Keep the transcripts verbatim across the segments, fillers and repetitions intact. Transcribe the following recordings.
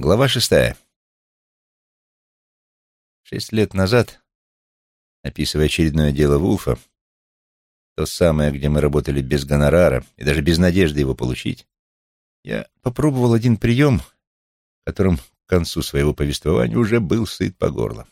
Глава шестая. Шесть лет назад, описывая очередное дело Вулфа, то самое, где мы работали без гонорара и даже без надежды его получить, я попробовал один прием, которым к концу своего повествования уже был сыт по горло.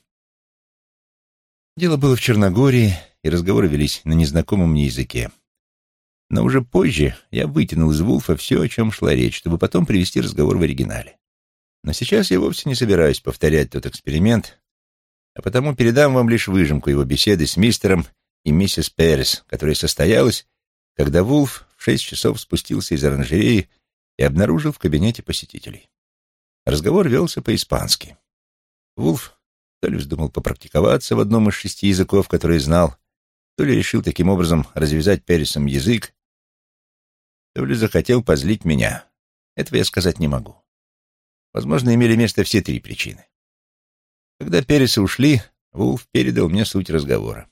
Дело было в Черногории, и разговоры велись на незнакомом мне языке. Но уже позже я вытянул из Вулфа все, о чем шла речь, чтобы потом привести разговор в оригинале. Но сейчас я вовсе не собираюсь повторять тот эксперимент, а потому передам вам лишь выжимку его беседы с мистером и миссис Перес, которая состоялась, когда Вулф в шесть часов спустился из оранжереи и обнаружил в кабинете посетителей. Разговор велся по-испански. Вулф то ли вздумал попрактиковаться в одном из шести языков, которые знал, то ли решил таким образом развязать Пересом язык, то ли захотел позлить меня. Этого я сказать не могу. Возможно, имели место все три причины. Когда Пересы ушли, Вулф передал мне суть разговора.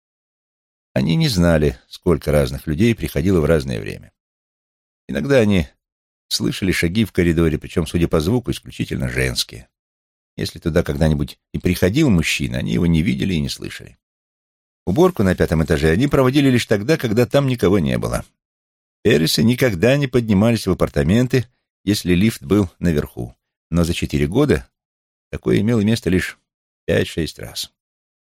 Они не знали, сколько разных людей приходило в разное время. Иногда они слышали шаги в коридоре, причем, судя по звуку, исключительно женские. Если туда когда-нибудь и приходил мужчина, они его не видели и не слышали. Уборку на пятом этаже они проводили лишь тогда, когда там никого не было. Пересы никогда не поднимались в апартаменты, если лифт был наверху. Но за четыре года такое имело место лишь пять-шесть раз.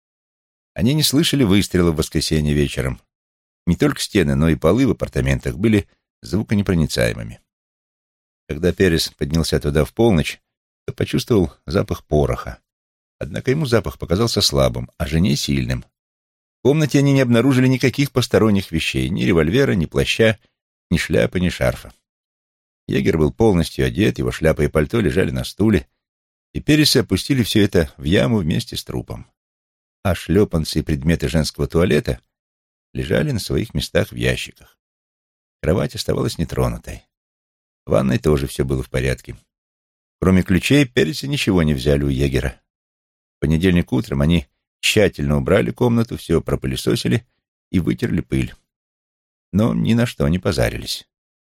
Они не слышали выстрелов в воскресенье вечером. Не только стены, но и полы в апартаментах были звуконепроницаемыми. Когда Перес поднялся туда в полночь, то почувствовал запах пороха. Однако ему запах показался слабым, а жене — сильным. В комнате они не обнаружили никаких посторонних вещей, ни револьвера, ни плаща, ни шляпы, ни шарфа. Егер был полностью одет, его шляпа и пальто лежали на стуле, и Пересы опустили все это в яму вместе с трупом. А шлепанцы и предметы женского туалета лежали на своих местах в ящиках. Кровать оставалась нетронутой. В ванной тоже все было в порядке. Кроме ключей, Пересы ничего не взяли у егера. В понедельник утром они тщательно убрали комнату, все пропылесосили и вытерли пыль. Но ни на что не позарились.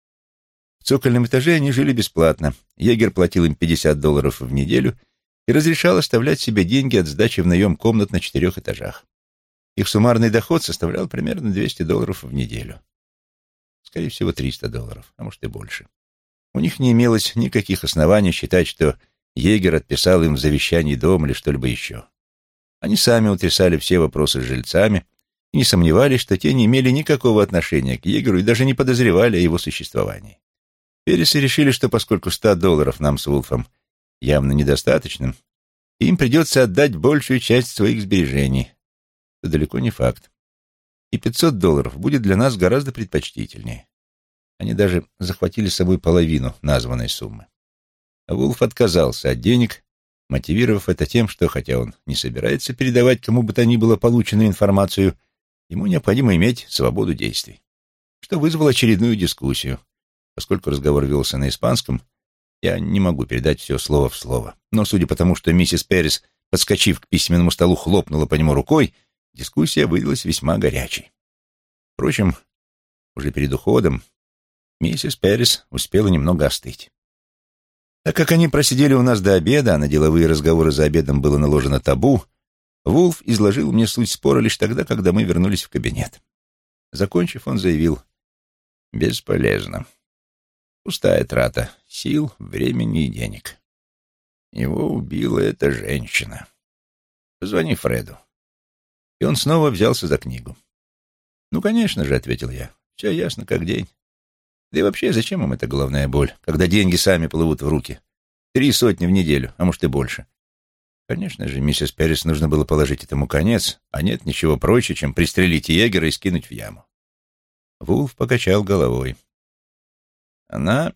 В цокольном этаже они жили бесплатно. Егер платил им пятьдесят долларов в неделю и разрешал оставлять себе деньги от сдачи в наем комнат на четырех этажах. Их суммарный доход составлял примерно двести долларов в неделю. Скорее всего, триста долларов, а может и больше. У них не имелось никаких оснований считать, что егер отписал им в завещании дом или что-либо еще. Они сами утрясали все вопросы с жильцами и не сомневались, что те не имели никакого отношения к егеру и даже не подозревали о его существовании. Пересы решили, что поскольку ста долларов нам с Вулфом явно недостаточно, им придется отдать большую часть своих сбережений. Это далеко не факт. И пятьсот долларов будет для нас гораздо предпочтительнее. Они даже захватили с собой половину названной суммы. А Вулф отказался от денег, мотивировав это тем, что, хотя он не собирается передавать кому бы то ни было полученную информацию, ему необходимо иметь свободу действий. Что вызвало очередную дискуссию. Поскольку разговор велся на испанском, я не могу передать все слово в слово. Но судя по тому, что миссис Перес, подскочив к письменному столу, хлопнула по нему рукой, дискуссия выдалась весьма горячей. Впрочем, уже перед уходом миссис Перес успела немного остыть. Так как они просидели у нас до обеда, а на деловые разговоры за обедом было наложено табу, Вулф изложил мне суть спора лишь тогда, когда мы вернулись в кабинет. Закончив, он заявил: «Бесполезно. Пустая трата сил, времени и денег. Его убила эта женщина. Позвони Фреду». И он снова взялся за книгу. «Ну, конечно же», — ответил я, — «все ясно, как день. Да и вообще, зачем им эта головная боль, когда деньги сами плывут в руки? Три сотни в неделю, а может и больше». Конечно же, миссис Перес нужно было положить этому конец, а нет ничего проще, чем пристрелить егера и скинуть в яму. Вулф покачал головой. «Она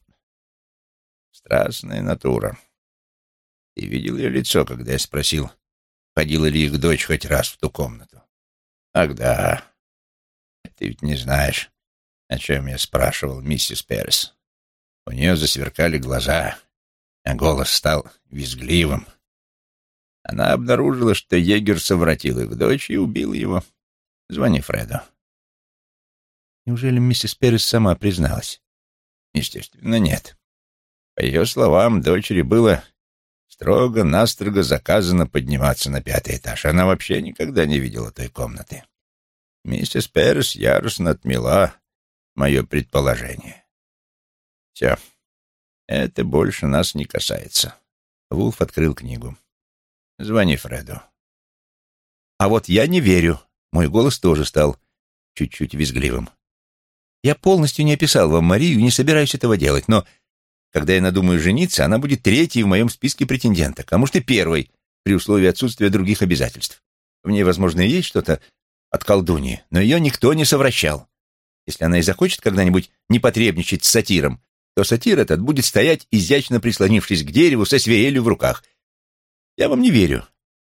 страстная натура. Ты видел ее лицо, когда я спросил, ходила ли их дочь хоть раз в ту комнату? Ах да, ты ведь не знаешь, о чем я спрашивал миссис Перес. У нее засверкали глаза, а голос стал визгливым. Она обнаружила, что егер совратил их дочь и убил его. Звони Фреду». Неужели миссис Перес сама призналась? Естественно, нет. По ее словам, дочери было строго-настрого заказано подниматься на пятый этаж. Она вообще никогда не видела той комнаты. Миссис Перес яростно отмела мое предположение. Все. Это больше нас не касается. Вулф открыл книгу. Звони Фреду. А вот я не верю. Мой голос тоже стал чуть-чуть визгливым. Я полностью не описал вам Марию и не собираюсь этого делать, но когда я надумаю жениться, она будет третьей в моем списке претенденток, а может и первой, при условии отсутствия других обязательств. В ней, возможно, и есть что-то от колдуньи, но ее никто не совращал. Если она и захочет когда-нибудь не потребничать с сатиром, то сатир этот будет стоять, изящно прислонившись к дереву со свирелью в руках. Я вам не верю.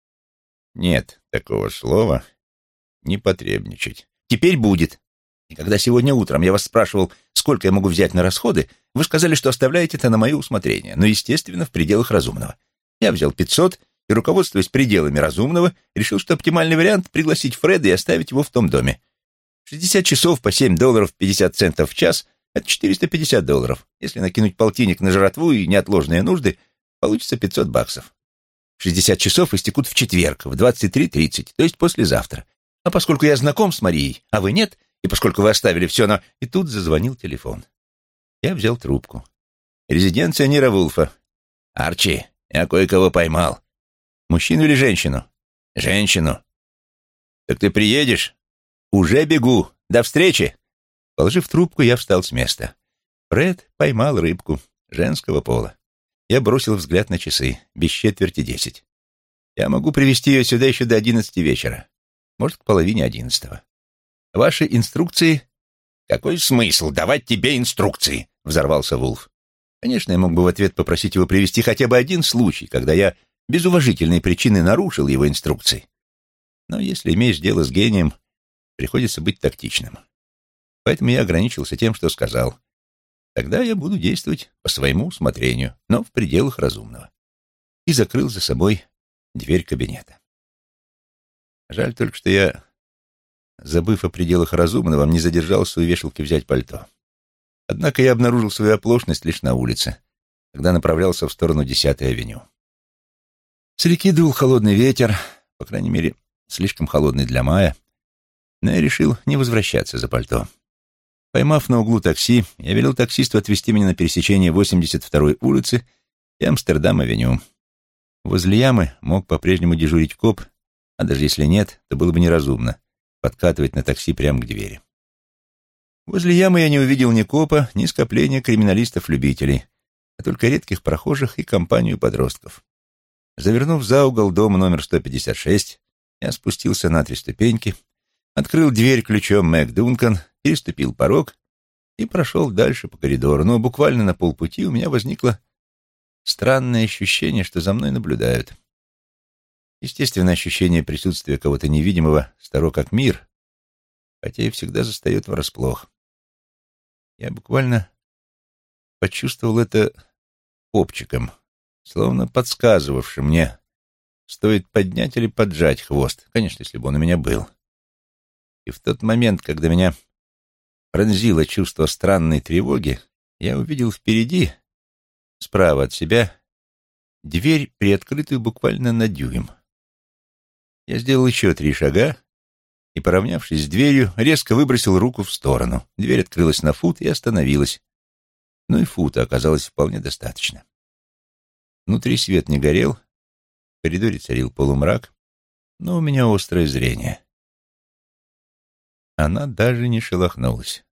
Нет такого слова «не потребничать». Теперь будет. И когда сегодня утром я вас спрашивал, сколько я могу взять на расходы, вы сказали, что оставляете это на мое усмотрение, но, естественно, в пределах разумного. Я взял пятьсот и, руководствуясь пределами разумного, решил, что оптимальный вариант — пригласить Фреда и оставить его в том доме. шестьдесят часов по семь долларов пятьдесят центов в час — это четыреста пятьдесят долларов. Если накинуть полтинник на жратву и неотложные нужды, получится пятьсот баксов. шестьдесят часов истекут в четверг, в двадцать три тридцать, то есть послезавтра. А поскольку я знаком с Марией, а вы нет, и поскольку вы оставили все на... И тут зазвонил телефон. Я взял трубку. Резиденция Нира Вулфа. «Арчи, я кое-кого поймал». «Мужчину или женщину?» «Женщину». «Так ты приедешь?» «Уже бегу. До встречи!» Положив трубку, я встал с места. Фред поймал рыбку женского пола. Я бросил взгляд на часы. Без четверти десять. Я могу привезти ее сюда еще до одиннадцати вечера. Может, к половине одиннадцатого. Ваши инструкции... Какой смысл давать тебе инструкции? Взорвался Вулф. Конечно, я мог бы в ответ попросить его привести хотя бы один случай, когда я без уважительной причины нарушил его инструкции. Но если имеешь дело с гением, приходится быть тактичным. Поэтому я ограничился тем, что сказал. Тогда я буду действовать по своему усмотрению, но в пределах разумного. И закрыл за собой дверь кабинета. Жаль только, что я, забыв о пределах разумного, не задержался у вешалки взять пальто. Однако я обнаружил свою оплошность лишь на улице, когда направлялся в сторону десятой авеню. С реки дул холодный ветер, по крайней мере, слишком холодный для мая, но я решил не возвращаться за пальто. Поймав на углу такси, я велел таксисту отвезти меня на пересечение восемьдесят второй улицы и Амстердам-авеню. Возле ямы мог по-прежнему дежурить коп, а даже если нет, то было бы неразумно подкатывать на такси прямо к двери. Возле ямы я не увидел ни копа, ни скопления криминалистов-любителей, а только редких прохожих и компанию подростков. Завернув за угол дома номер сто пятьдесят шесть, я спустился на три ступеньки, открыл дверь ключом Мэг Дункан, переступил порог и прошел дальше по коридору, но буквально на полпути у меня возникло странное ощущение, что за мной наблюдают. Естественное ощущение присутствия кого-то невидимого, старо как мир, хотя и всегда застает врасплох. Я буквально почувствовал это копчиком, словно подсказывавшим мне, стоит поднять или поджать хвост, конечно, если бы он у меня был. И в тот момент, когда меня пронзило чувство странной тревоги, я увидел впереди, справа от себя, дверь, приоткрытую буквально на дюйм. Я сделал еще три шага и, поравнявшись с дверью, резко выбросил руку в сторону. Дверь открылась на фут и остановилась. Ну и фута оказалось вполне достаточно. Внутри свет не горел, в коридоре царил полумрак, но у меня острое зрение. Она даже не шелохнулась.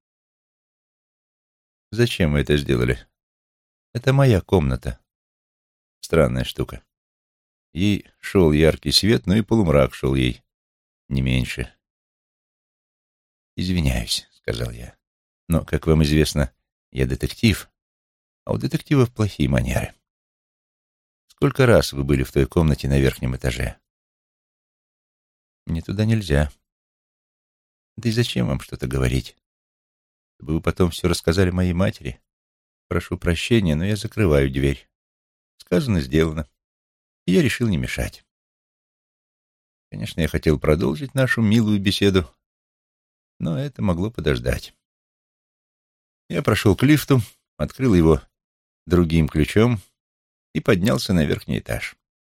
«Зачем вы это сделали? Это моя комната». Странная штука. Ей шел яркий свет, но и полумрак шел ей не меньше. «Извиняюсь», — сказал я. «Но, как вам известно, я детектив, а у детективов плохие манеры. Сколько раз вы были в той комнате на верхнем этаже?» «Мне туда нельзя». «Да и зачем вам что-то говорить? Чтобы вы потом все рассказали моей матери? Прошу прощения, но я закрываю дверь. Сказано, сделано. И я решил не мешать». Конечно, я хотел продолжить нашу милую беседу, но это могло подождать. Я прошел к лифту, открыл его другим ключом и поднялся на верхний этаж.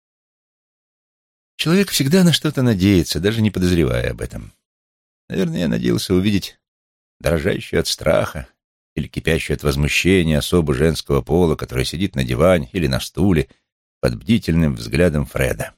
Человек всегда на что-то надеется, даже не подозревая об этом. Наверное, я надеялся увидеть дрожащую от страха или кипящую от возмущения особу женского пола, которая сидит на диване или на стуле под бдительным взглядом Фреда.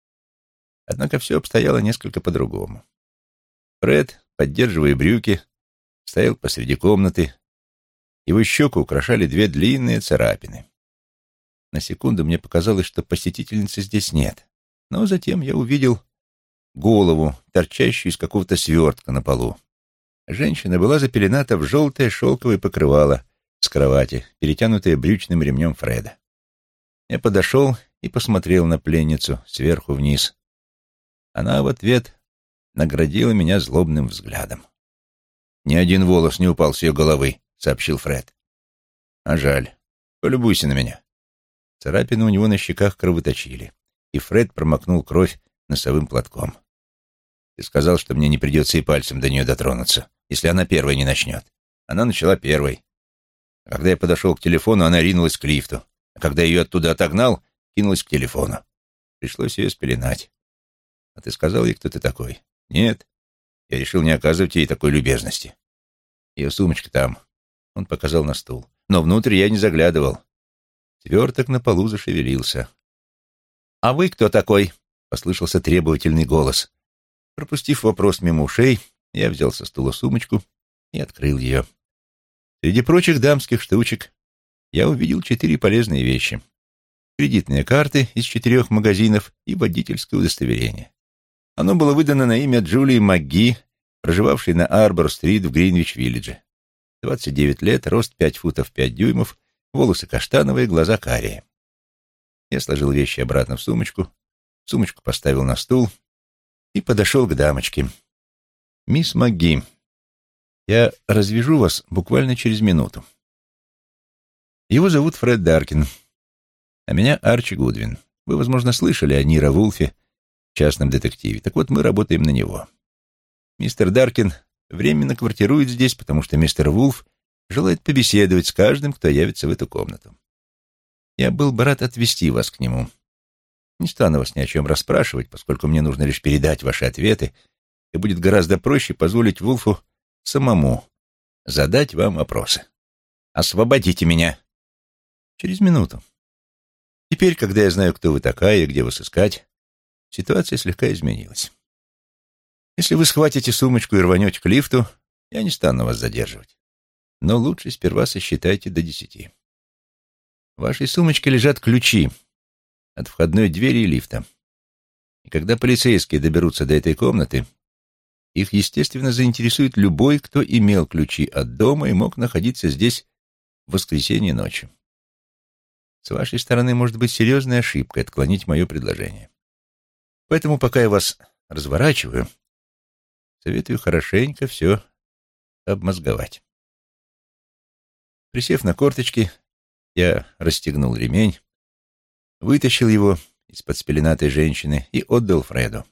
Однако все обстояло несколько по-другому. Фред, поддерживая брюки, стоял посреди комнаты. Его щеку украшали две длинные царапины. На секунду мне показалось, что посетительницы здесь нет. Но затем я увидел голову, торчащую из какого-то свертка на полу. Женщина была запелената в желтое шелковое покрывало с кровати, перетянутое брючным ремнем Фреда. Я подошел и посмотрел на пленницу сверху вниз. Она в ответ наградила меня злобным взглядом. «Ни один волос не упал с ее головы», — сообщил Фред. «А жаль. Полюбуйся на меня». Царапины у него на щеках кровоточили, и Фред промокнул кровь носовым платком. «Ты сказал, что мне не придется и пальцем до нее дотронуться, если она первой не начнет. Она начала первой. А когда я подошел к телефону, она ринулась к лифту. А когда ее оттуда отогнал, кинулась к телефону. Пришлось ее спеленать. А ты сказал ей, кто ты такой?» «Нет. Я решил не оказывать ей такой любезности. Ее сумочка там». Он показал на стул. «Но внутрь я не заглядывал». Сверток на полу зашевелился. «А вы кто такой?» — послышался требовательный голос. Пропустив вопрос мимо ушей, я взял со стула сумочку и открыл ее. Среди прочих дамских штучек я увидел четыре полезные вещи. Кредитные карты из четырех магазинов и водительское удостоверение. Оно было выдано на имя Джулии МакГи, проживавшей на Арбор-стрит в Гринвич-Виллидже. двадцать девять лет, рост пять футов пять дюймов, волосы каштановые, глаза карие. Я сложил вещи обратно в сумочку, сумочку поставил на стул и подошел к дамочке. «Мисс МакГи, я развяжу вас буквально через минуту. Его зовут Фред Даркин, а меня Арчи Гудвин. Вы, возможно, слышали о Ниро Вулфе, частном детективе. Так вот, мы работаем на него. Мистер Даркин временно квартирует здесь, потому что мистер Вулф желает побеседовать с каждым, кто явится в эту комнату. Я был бы рад отвезти вас к нему. Не стану вас ни о чем расспрашивать, поскольку мне нужно лишь передать ваши ответы, и будет гораздо проще позволить Вулфу самому задать вам вопросы. Освободите меня. Через минуту. Теперь, когда я знаю, кто вы такая и где вас искать, ситуация слегка изменилась. Если вы схватите сумочку и рванете к лифту, я не стану вас задерживать. Но лучше сперва сосчитайте до десяти. В вашей сумочке лежат ключи от входной двери и лифта. И когда полицейские доберутся до этой комнаты, их, естественно, заинтересует любой, кто имел ключи от дома и мог находиться здесь в воскресенье ночью. С вашей стороны может быть серьезной ошибкой отклонить мое предложение. Поэтому, пока я вас разворачиваю, советую хорошенько все обмозговать. Присев на корточки, я расстегнул ремень, вытащил его из-под спеленатой женщины и отдал Фреду.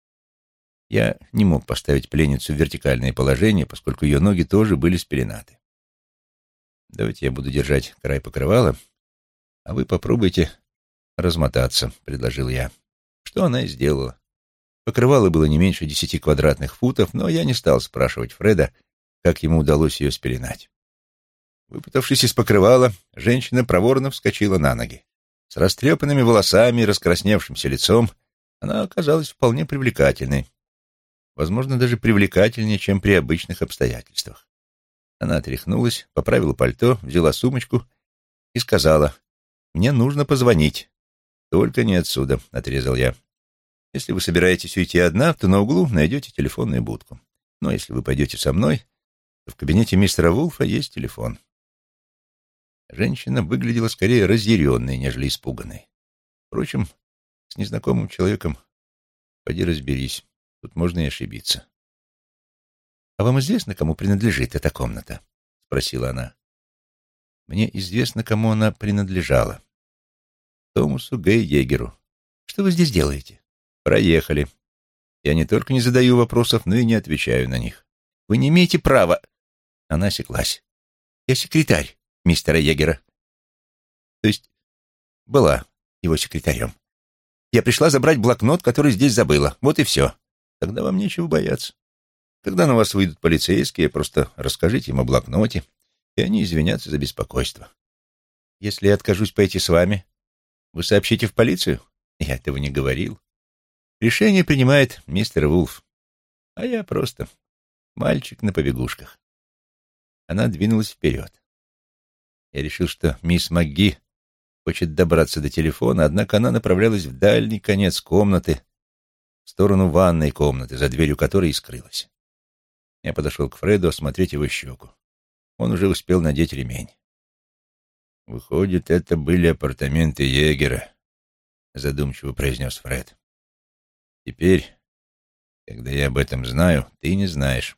Я не мог поставить пленницу в вертикальное положение, поскольку ее ноги тоже были спеленаты. Давайте я буду держать край покрывала, а вы попробуйте размотаться, — предложил я. Что она и сделала. Покрывало было не меньше десяти квадратных футов, но я не стал спрашивать Фреда, как ему удалось ее спеленать. Выпутавшись из покрывала, женщина проворно вскочила на ноги. С растрепанными волосами и раскрасневшимся лицом она оказалась вполне привлекательной. Возможно, даже привлекательнее, чем при обычных обстоятельствах. Она отряхнулась, поправила пальто, взяла сумочку и сказала: «Мне нужно позвонить». «Только не отсюда», — отрезал я. «Если вы собираетесь уйти одна, то на углу найдете телефонную будку. Но если вы пойдете со мной, то в кабинете мистера Вулфа есть телефон». Женщина выглядела скорее разъяренной, нежели испуганной. Впрочем, с незнакомым человеком поди разберись. Тут можно и ошибиться. «А вам известно, кому принадлежит эта комната?» — спросила она. «Мне известно, кому она принадлежала. Томасу Гэй Егеру. Что вы здесь делаете?» «Проехали. Я не только не задаю вопросов, но и не отвечаю на них». «Вы не имеете права...» Она осеклась. «Я секретарь мистера Егера». «То есть была его секретарем. Я пришла забрать блокнот, который здесь забыла. Вот и все. Тогда вам нечего бояться. Когда на вас выйдут полицейские, просто расскажите им о блокноте, и они извинятся за беспокойство. Если я откажусь пойти с вами, вы сообщите в полицию? Я этого не говорил. Решение принимает мистер Вулф, а я просто мальчик на побегушках. Она двинулась вперед. Я решил, что мисс МакГи хочет добраться до телефона, однако она направлялась в дальний конец комнаты, в сторону ванной комнаты, за дверью которой и скрылась. Я подошел к Фреду осмотреть его щеку. Он уже успел надеть ремень. «Выходит, это были апартаменты егеря», — задумчиво произнес Фред. «Теперь, когда я об этом знаю, ты не знаешь.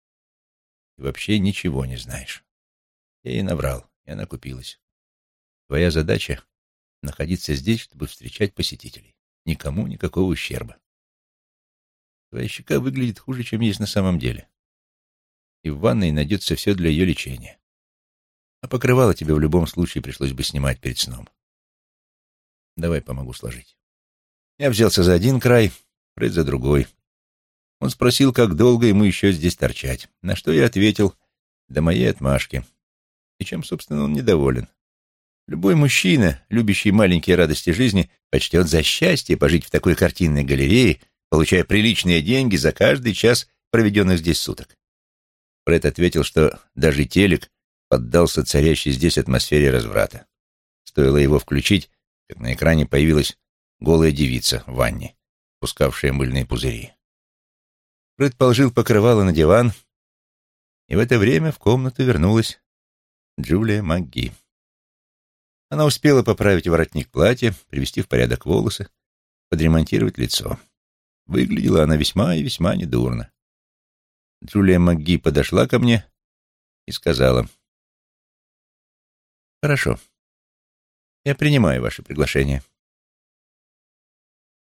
И вообще ничего не знаешь. Я ей наврал, и она купилась. Твоя задача — находиться здесь, чтобы встречать посетителей. Никому никакого ущерба. Твоя щека выглядит хуже, чем есть на самом деле. И в ванной найдется все для ее лечения. А покрывало тебе в любом случае пришлось бы снимать перед сном. Давай помогу сложить». Я взялся за один край, Фред за другой. Он спросил, как долго ему еще здесь торчать, на что я ответил: до моей отмашки. И чем, собственно, он недоволен. Любой мужчина, любящий маленькие радости жизни, почтет за счастье пожить в такой картинной галерее, получая приличные деньги за каждый час проведенных здесь суток. Фред ответил, что даже телек поддался царящей здесь атмосфере разврата. Стоило его включить, как на экране появилась голая девица в ванне, пускавшая мыльные пузыри. Фред положил покрывало на диван, и в это время в комнату вернулась Джулия МакГи. Она успела поправить воротник платья, привести в порядок волосы, подремонтировать лицо. Выглядела она весьма и весьма недурно. Джулия МакГи подошла ко мне и сказала: «Хорошо, я принимаю ваше приглашение.